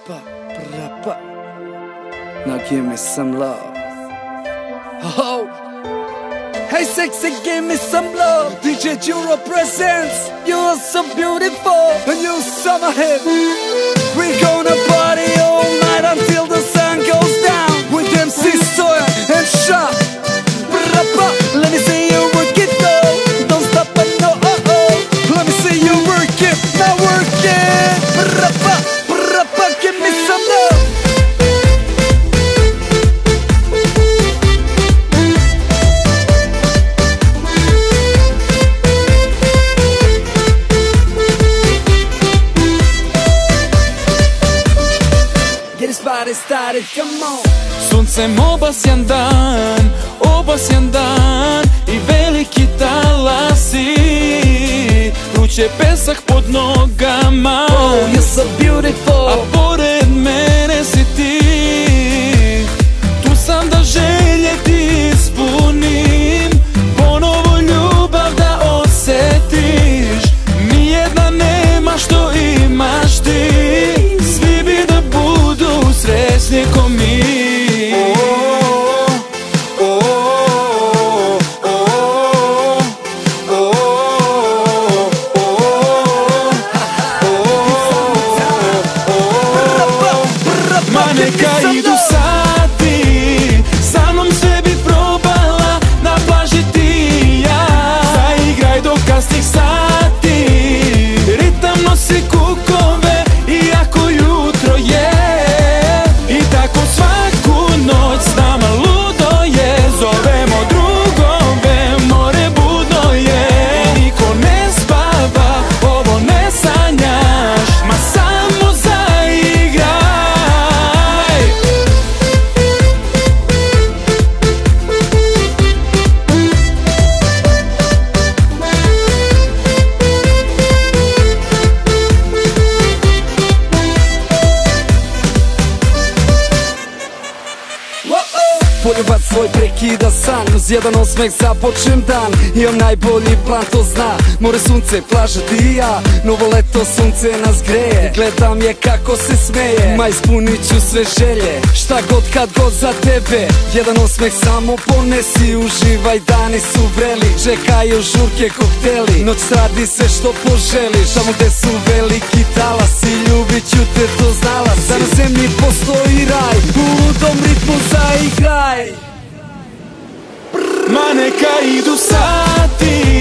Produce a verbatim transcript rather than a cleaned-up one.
Prapa, prapa. Now give me some love. Oh, hey sexy, give me some love. D J Juro presents. You are so beautiful, a new summer hit. We're gonna party all night until the sun goes down with M C Soya and Sha. Prapa, let me see you work it though. Don't stop and no oh oh. Let me see you work it, now work it. Prapa, prapa, give me some love. Body started, come on. Suncem obasjan dan, obasjan dan i veliki talasi, vruće pesak pod nogama. Oh, you're so beautiful. A pored mene si ti. Tu sam da želje ti ispunim, ponovo ljubav da osjetiš. Nijedna nema što imaš ti. Svi bi da budu srećni ko mi. Ma neka idu sati, sa mnom sve bi probala na plaži ti i ja. Zaigraj do kasnih sati, ritam nosi kukove iako jutro je. I tako svaku noć s nama ludo je. Zovemo drugove, more budno je. Niko ne spava, ovo ne sanjaš, ma samo zaigraj. Poljubac svoj prekida san, uz jedan osmeh započnem dan. Imam najbolji plan, to zna. More, sunce, plaža, ti i ja. Novo leto, sunce nas greje. Gledam je kako se smeje. Ma ispunit ću sve želje, šta god kad god za tebe. Jedan osmeh samo ponesi, uživaj, dani su vreli. Čekaju žurke, kokteli, noć radi sve što poželiš. Tamo gde su veliki talasi, ljubit ću te, to znala si. Da na zemlji postoji raj, u ludom ritmu zaigraj. Ma neka idu sati,